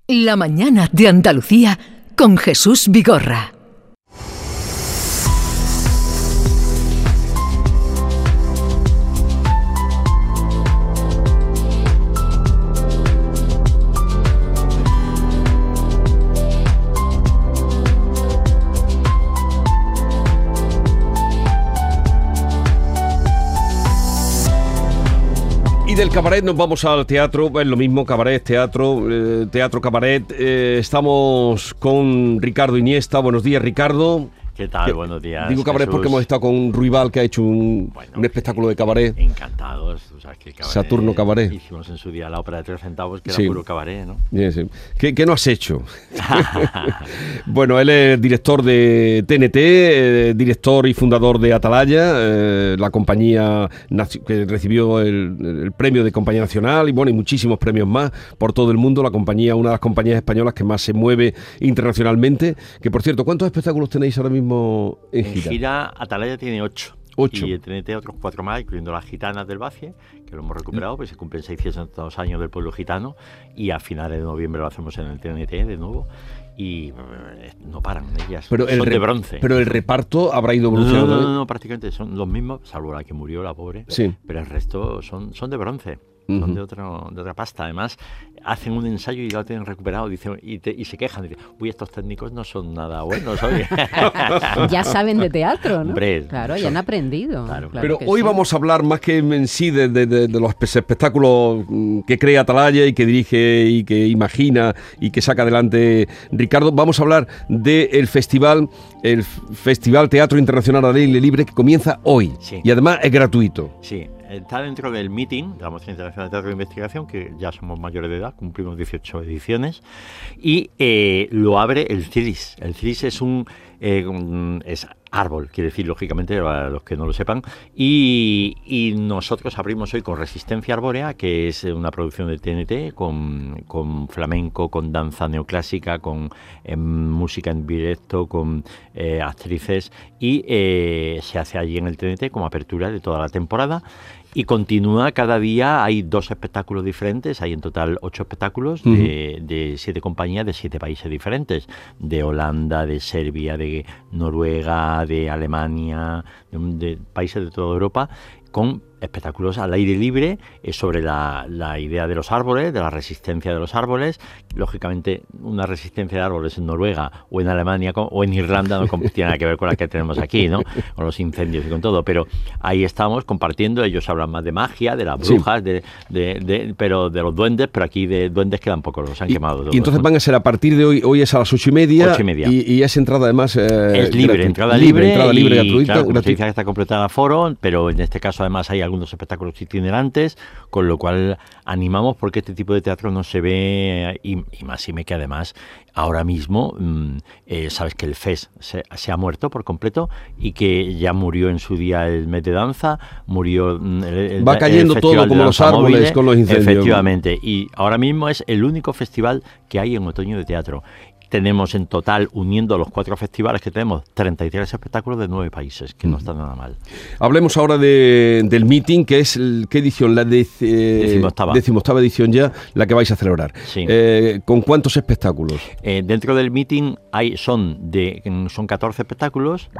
La mañana de Andalucía con Jesús Vigorra. Y del cabaret nos vamos al teatro, es lo mismo, cabaret, teatro, cabaret. Estamos con Ricardo Iniesta. Buenos días, Ricardo. ¿Qué tal? Buenos días. Digo cabaret, Jesús, porque hemos estado con Ruibal, que ha hecho un espectáculo de cabaret. Encantados. Tú sabes que cabaret, Saturno Cabaret. Hicimos en su día la ópera de 3 centavos, que sí, era puro cabaret, ¿no? Sí. ¿Qué no has hecho? Bueno, él es director de TNT, director y fundador de Atalaya, la compañía que recibió el premio de compañía nacional y bueno, y muchísimos premios más por todo el mundo. La compañía, una de las compañías españolas que más se mueve internacionalmente. Que por cierto, ¿cuántos espectáculos tenéis ahora mismo en gira? En gira Atalaya tiene 8. Y el TNT otros 4 más, incluyendo las gitanas del Bacie, que lo hemos recuperado, pues se cumplen 600 años del pueblo gitano y a finales de noviembre lo hacemos en el TNT de nuevo y no paran ellas, son de bronce. Pero el reparto habrá ido evolucionando. No, prácticamente son los mismos, salvo la que murió, la pobre, sí, pero el resto son de bronce. Son de otra pasta. Además, hacen un ensayo y ya lo tienen recuperado, dicen, y se quejan. Dicen, uy, estos técnicos no son nada buenos. Oye. Ya saben de teatro, ¿no? Hombre, claro, ya han aprendido. Claro. Pero hoy vamos a hablar más que en sí de los espectáculos que crea Atalaya y que dirige y que imagina y que saca adelante Ricardo. Vamos a hablar del festival, el Festival Teatro Internacional al Aire Libre, que comienza hoy. Sí. Y además es gratuito. Sí. Está dentro del meeting de la Mostra Internacional de Teatro de Investigación, que ya somos mayores de edad, cumplimos 18 ediciones, y lo abre el CIRIS. El CIRIS es árbol, quiere decir, lógicamente, para los que no lo sepan, y nosotros abrimos hoy con Resistencia Arbórea, que es una producción de TNT, con flamenco, con danza neoclásica, con música en directo, con actrices, y se hace allí en el TNT como apertura de toda la temporada. Y continúa cada día, hay 2 espectáculos diferentes, hay en total 8 espectáculos de 7 compañías de 7 países diferentes, de Holanda, de Serbia, de Noruega, de Alemania, de países de toda Europa, con espectáculos al aire libre sobre la idea de los árboles, de la resistencia de los árboles. Lógicamente, una resistencia de árboles en Noruega o en Alemania o en Irlanda no tiene nada que ver con la que tenemos aquí, ¿no? Con los incendios y con todo. Pero ahí estamos compartiendo. Ellos hablan más de magia, de las brujas, sí, pero de los duendes, pero aquí de duendes quedan pocos, los han quemado todos. Y entonces van a ser a partir de hoy es a las 8:30. 8:30. Y es entrada además... es libre, entrada libre, gratuita. Claro, como se dice que está completada aforo, pero en este caso además hay algunos espectáculos itinerantes, con lo cual animamos porque este tipo de teatro no se ve y más y me que además ahora mismo sabes que el FES se ha muerto por completo y que ya murió en su día el Met de Danza, murió va cayendo todo como los árboles con los incendios. Efectivamente, y ahora mismo es el único festival que hay en otoño de teatro. Tenemos en total, uniendo los 4 festivales que tenemos, 33 espectáculos de 9 países, que no está nada mal. Hablemos ahora del meeting, que es, ¿qué edición? La 18ª edición ya, la que vais a celebrar. Sí. ¿Con cuántos espectáculos? Dentro del meeting son 14 espectáculos,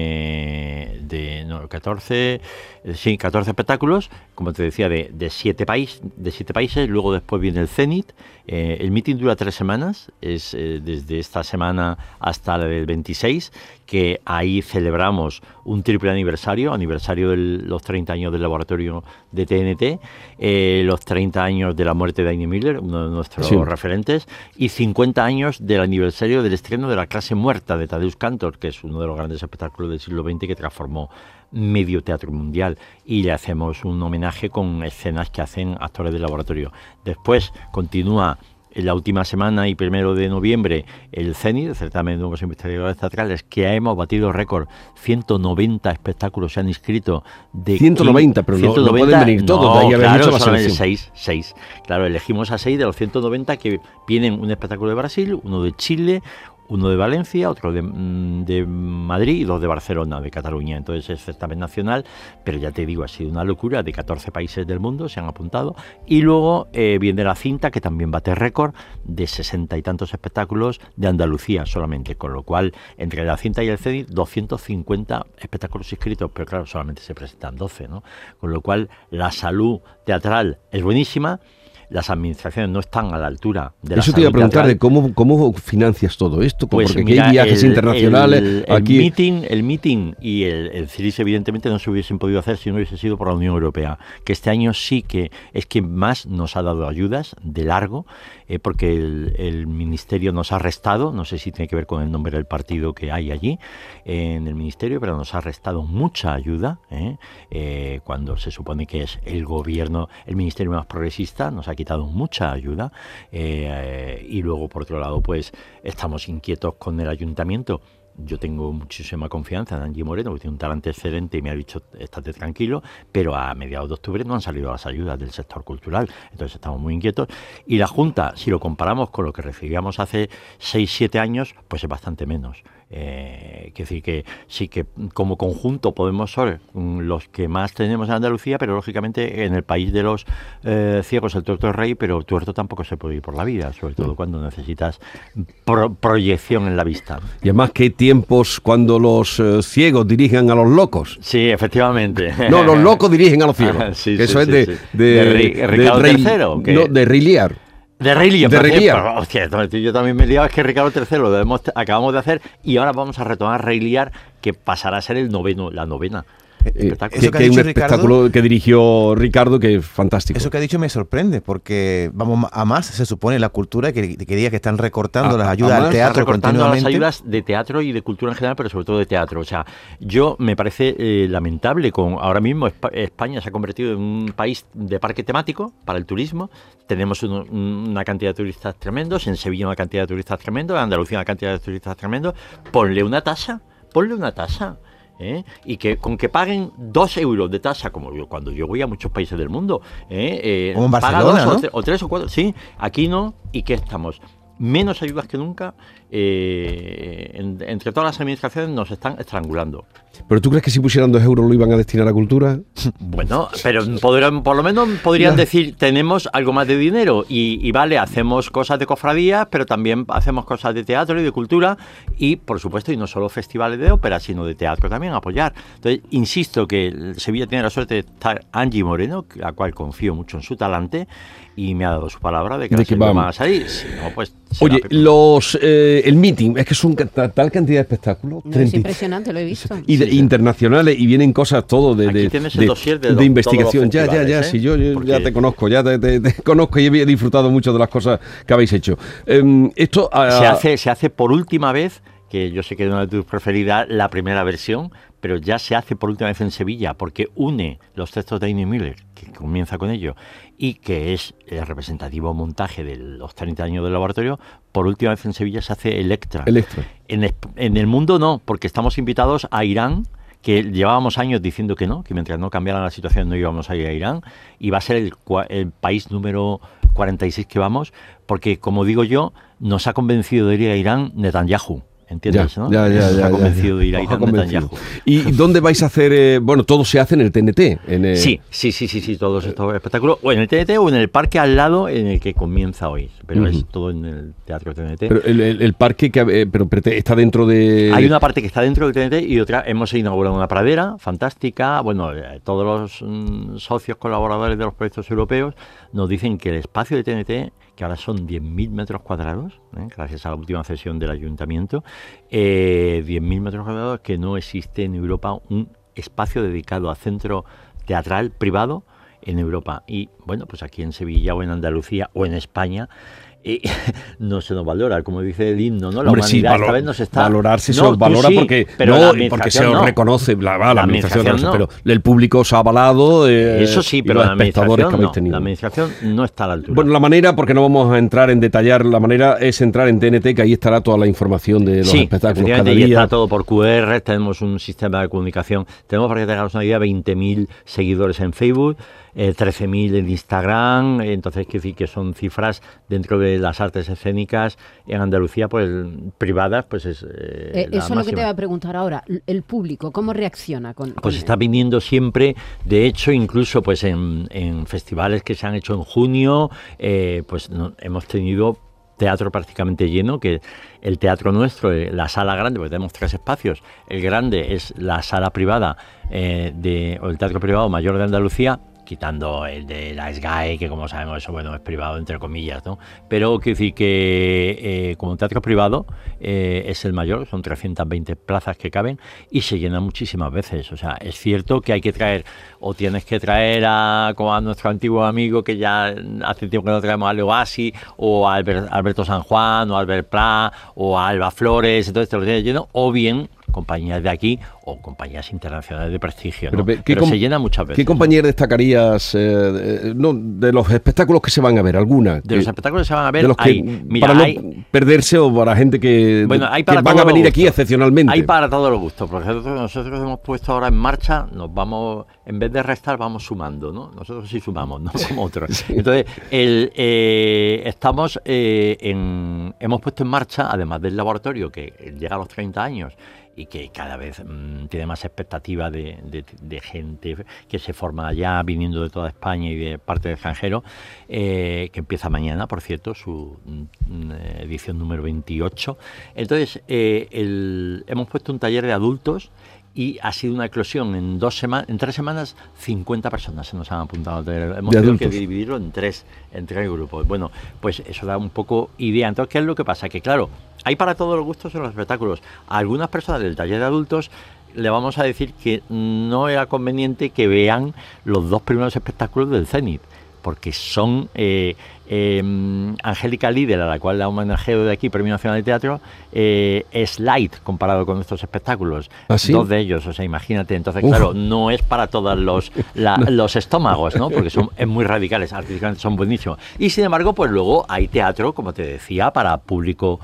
14 espectáculos, como te decía, de 7 países, luego después viene el Zenit. El meeting dura 3 semanas, es desde esta semana hasta la del 26, que ahí celebramos un triple aniversario de los 30 años del laboratorio de TNT, los 30 años de la muerte de Heine Müller, uno de nuestros referentes, y 50 años del aniversario del estreno de La clase muerta de Tadeusz Kantor, que es uno de los grandes espectáculos del siglo XX que transformó medio teatro mundial, y le hacemos un homenaje con escenas que hacen actores del laboratorio. Después continúa en la última semana y 1 de noviembre el CENIT, el certamen de nuevos investigadores teatrales, que hemos batido récord. 190 espectáculos se han inscrito. 190, pero 190, no pueden venir todos. No, de ahí claro, hecho la solamente selección. 6. Claro, elegimos a 6 de los 190 que vienen un espectáculo de Brasil, uno de Chile, uno de Valencia, otro de Madrid y 2 de Barcelona, de Cataluña. Entonces es certamen nacional, pero ya te digo, ha sido una locura. De 14 países del mundo se han apuntado. Y luego viene la cinta, que también bate récord, de 60 y tantos espectáculos de Andalucía solamente, con lo cual entre la cinta y el CEDIS 250 espectáculos inscritos, pero claro, solamente se presentan 12, ¿no? Con lo cual la salud teatral es buenísima. Las administraciones no están a la altura de la Eso te iba a salud preguntar, teatral. de cómo financias todo esto, Pues porque mira, hay viajes internacionales aquí. El meeting y el CIRIS evidentemente no se hubiesen podido hacer si no hubiese sido por la Unión Europea, que este año sí que es quien más nos ha dado ayudas de largo, porque el Ministerio nos ha restado, no sé si tiene que ver con el nombre del partido que hay allí en el Ministerio, pero nos ha restado mucha ayuda, cuando se supone que es el gobierno, el Ministerio más progresista, nos ha quitado mucha ayuda, y luego por otro lado pues estamos inquietos con el ayuntamiento. Yo tengo muchísima confianza en Angie Moreno, que tiene un talento excelente y me ha dicho estate tranquilo, pero a mediados de octubre no han salido las ayudas del sector cultural, entonces estamos muy inquietos. Y la Junta, si lo comparamos con lo que recibíamos hace 6-7 años, pues es bastante menos. Quiero decir que sí que como conjunto podemos ser los que más tenemos en Andalucía, pero lógicamente en el país de los ciegos el tuerto es rey, pero tuerto tampoco se puede ir por la vida, sobre todo cuando necesitas proyección en la vista. Y además, ¿qué tiempos cuando los ciegos dirigen a los locos? Sí, efectivamente. No, los locos dirigen a los ciegos. Sí, Eso sí, es sí. de Ricardo III. No, de Rilliard. De Rey Lear. De Rey Lear. Pero, hostia, yo también me liaba, es que Ricardo III lo acabamos de hacer y ahora vamos a retomar Rey Lear, que pasará a ser la novena. Espectáculo. Eso que ha que es dicho un espectáculo Ricardo, que dirigió Ricardo, que es fantástico. eso que ha dicho me sorprende, porque vamos a más, se supone, la cultura, que diga que están recortando las ayudas al teatro Están recortando las continuamente. ayudas de teatro y de cultura en general, pero sobre todo de teatro. O sea, yo me parece lamentable, ahora mismo España se ha convertido en un país de parque temático para el turismo. Tenemos una cantidad de turistas tremendos, en Sevilla una cantidad de turistas tremendos, en Andalucía una cantidad de turistas tremendos. Ponle una tasa. Y que con que paguen 2 euros de tasa, como cuando yo voy a muchos países del mundo, Como en Barcelona, ¿no? o 3 o 4, sí, aquí no. ¿Y qué estamos? Menos ayudas que nunca, entre todas las administraciones nos están estrangulando. ¿Pero tú crees que si pusieran 2 euros lo iban a destinar a cultura? Bueno, pero por lo menos podrían decir, tenemos algo más de dinero y vale, hacemos cosas de cofradías, pero también hacemos cosas de teatro y de cultura y, por supuesto, y no solo festivales de ópera, sino de teatro también, apoyar. Entonces, insisto que Sevilla tiene la suerte de estar Angie Moreno, la cual confío mucho en su talante, y me ha dado su palabra de que las ayudas van a salir. Si no, pues... Oye, el meeting, es que son tal cantidad de espectáculos. No, es impresionante, lo he visto. Y internacionales, y vienen cosas todo Aquí tienes el dossier de investigación. todos los festivales, Si yo Porque ya te conozco, te conozco y he disfrutado mucho de las cosas que habéis hecho. Esto se hace por última vez, que yo sé que es una de tus preferidas, la primera versión, pero ya se hace por última vez en Sevilla, porque une los textos de Amy Miller, que comienza con ello, y que es el representativo montaje de los 30 años del laboratorio. Por última vez en Sevilla se hace Electra. En el mundo no, porque estamos invitados a Irán, que llevábamos años diciendo que no, que mientras no cambiara la situación no íbamos a ir a Irán, y va a ser el país número 46 que vamos, porque, como digo yo, nos ha convencido de ir a Irán Netanyahu. ¿Entiendes? ¿No? Nos ha convencido de ir a Irán Netanyahu. ¿Y dónde vais a hacer? Bueno, todo se hace en el TNT. Sí, todos estos espectáculos, o en el TNT o en el parque al lado en el que comienza hoy, pero es todo en el Teatro TNT. Pero el parque pero está dentro de... Hay una parte que está dentro del TNT y otra, hemos inaugurado una pradera fantástica. Bueno, todos los socios colaboradores de los proyectos europeos nos dicen que el espacio de TNT, que ahora son 10.000 metros cuadrados, gracias a la última cesión del ayuntamiento, 10.000 metros cuadrados, que no existe en Europa un espacio dedicado a centro teatral privado en Europa. Y bueno, pues aquí en Sevilla o en Andalucía o en España no se nos valora, como dice el himno, ¿no? La humanidad esta vez nos está... Valorarse se os valora porque se os reconoce la administración, no. Pero el público os ha avalado. Eso sí, pero los espectadores que habéis tenido. La administración no está a la altura. Bueno, la manera, porque no vamos a entrar en detallar, la manera es entrar en TNT, que ahí estará toda la información de los espectáculos cada día. Y está todo por QR, tenemos un sistema de comunicación, tenemos, para que tengáis una idea, 20.000 seguidores en Facebook. 13.000 en Instagram, entonces quiero decir que son cifras dentro de las artes escénicas en Andalucía, pues privadas, pues es eso es lo que te voy a preguntar ahora. El público, ¿cómo reacciona? Pues está viniendo siempre, de hecho, incluso pues en festivales que se han hecho en junio, pues hemos tenido teatro prácticamente lleno, que el teatro nuestro, la sala grande, porque tenemos 3 espacios, el grande es la sala privada o el teatro privado mayor de Andalucía, quitando el de la SGAE, que como sabemos eso, bueno, es privado entre comillas, ¿no? Pero quiero decir que como teatro privado es el mayor, son 320 plazas que caben y se llena muchísimas veces. O sea, es cierto que hay que traer, o tienes que traer como a nuestro antiguo amigo, que ya hace tiempo que no traemos, a Leo Bassi, o a Alberto San Juan, o a Albert Pla, o a Alba Flores, entonces te lo tienes lleno, o bien compañías de aquí o compañías internacionales de prestigio, ¿no? Pero se llena muchas veces. ¿Qué compañías destacarías de los espectáculos que se van a ver? ¿Alguna? De los espectáculos que se van a ver, de los que, mira, para no perderse, o para gente que, que van a venir aquí excepcionalmente. Hay para todos los gustos, porque nosotros hemos puesto ahora en marcha, nos vamos, en vez de restar, vamos sumando, ¿no? Nosotros sí sumamos, no como otros. Sí. Entonces, hemos puesto en marcha, además del laboratorio que llega a los 30 años, y que cada vez tiene más expectativa de gente que se forma allá, viniendo de toda España y de parte del extranjero, que empieza mañana, por cierto, su edición número 28. Entonces, hemos puesto un taller de adultos y ha sido una eclosión. En 3 semanas, 50 personas se nos han apuntado. Hemos tenido que dividirlo en tres grupos. Bueno, pues eso da un poco idea. Entonces, ¿qué es lo que pasa? Que claro, hay para todos los gustos en los espectáculos. A algunas personas del taller de adultos le vamos a decir que no era conveniente que vean los 2 primeros espectáculos del Zenit, porque son Angélica Líder, a la cual la homenajeo de aquí, Premio Nacional de Teatro, es light comparado con estos espectáculos. ¿Ah, sí? 2 de ellos, o sea, imagínate. Entonces, claro, no es para todos los estómagos, ¿no? Porque es muy radicales, artísticamente son buenísimos. Y sin embargo, pues luego hay teatro, como te decía, para público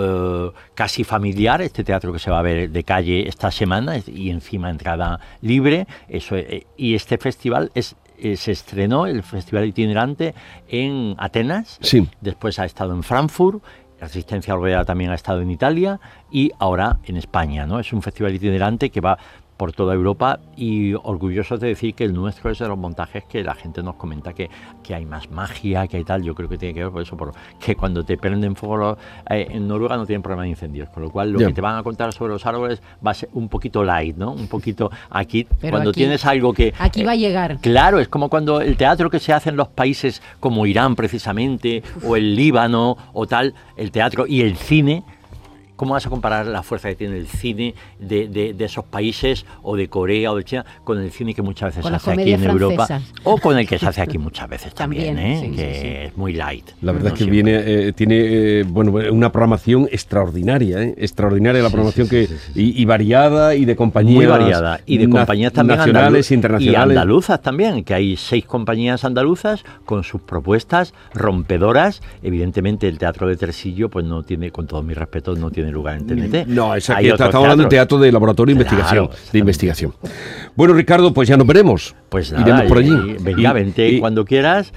casi familiar, este teatro que se va a ver de calle esta semana, y encima entrada libre. Y este festival se estrenó, el Festival Itinerante, en Atenas, sí. Después ha estado en Frankfurt, la Resistencia Obrera también ha estado en Italia y ahora en España, ¿no? Es un festival itinerante que va por toda Europa, y orgullosos de decir que el nuestro es de los montajes que la gente nos comenta que hay más magia, que hay tal. Yo creo que tiene que ver por eso, que cuando te prenden fuego en Noruega no tienen problema de incendios, con lo cual lo que te van a contar sobre los árboles va a ser un poquito light, ¿no? Un poquito aquí, pero cuando tienes algo que... Aquí va a llegar. Claro, es como cuando el teatro que se hace en los países como Irán precisamente, o el Líbano o tal, el teatro y el cine. ¿Cómo vas a comparar la fuerza que tiene el cine de esos países, o de Corea o de China, con el cine que muchas veces se hace aquí en Europa, o con el que se hace aquí muchas veces también, sí, que es muy light? La verdad es que tiene una programación extraordinaria, extraordinaria la programación y variada, y de compañías muy variada, y de compañías también nacionales, internacionales y andaluzas también, que hay 6 compañías andaluzas con sus propuestas rompedoras. Evidentemente el teatro de Tresillo, pues no tiene, con todo mi respeto, no tiene lugar en TNT. No, estamos hablando de teatro de laboratorio de investigación. Bueno, Ricardo, pues ya nos veremos. Pues nada, iremos por allí. Venga, vente cuando quieras,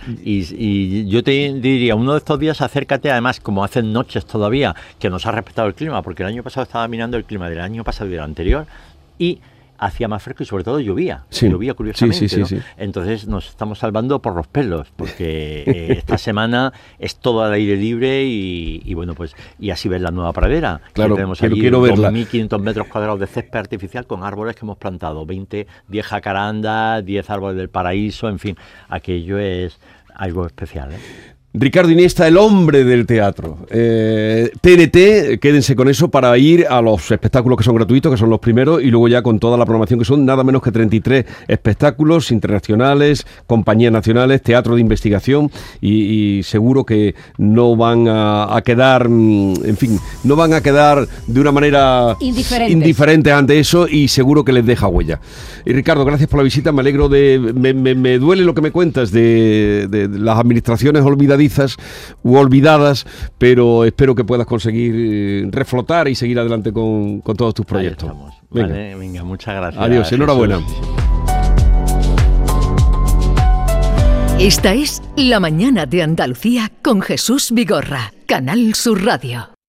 y yo te diría, uno de estos días acércate, además, como hacen noches todavía, que nos ha respetado el clima, porque el año pasado estaba mirando el clima del año pasado y del anterior, y hacía más fresco y sobre todo llovía, curiosamente, sí. Entonces nos estamos salvando por los pelos, porque esta semana es todo al aire libre y bueno, pues, y así ves la nueva pradera. Claro, tenemos allí quiero verla. 2.500 metros cuadrados de césped artificial con árboles que hemos plantado, 10 jacarandas, 10 árboles del paraíso, en fin, aquello es algo especial, Ricardo Iniesta, el hombre del teatro. TNT, quédense con eso para ir a los espectáculos que son gratuitos, que son los primeros, y luego ya con toda la programación, que son nada menos que 33 espectáculos internacionales, compañías nacionales, teatro de investigación, y seguro que no van a quedar, en fin, no van a quedar de una manera indiferente ante eso, y seguro que les deja huella. Y Ricardo, gracias por la visita, me alegro me duele lo que me cuentas de las administraciones olvidadas u olvidadas, pero espero que puedas conseguir reflotar y seguir adelante con todos tus proyectos. Venga, muchas gracias. Adiós, enhorabuena. Esta es La Mañana de Andalucía con Jesús Vigorra, Canal Sur Radio.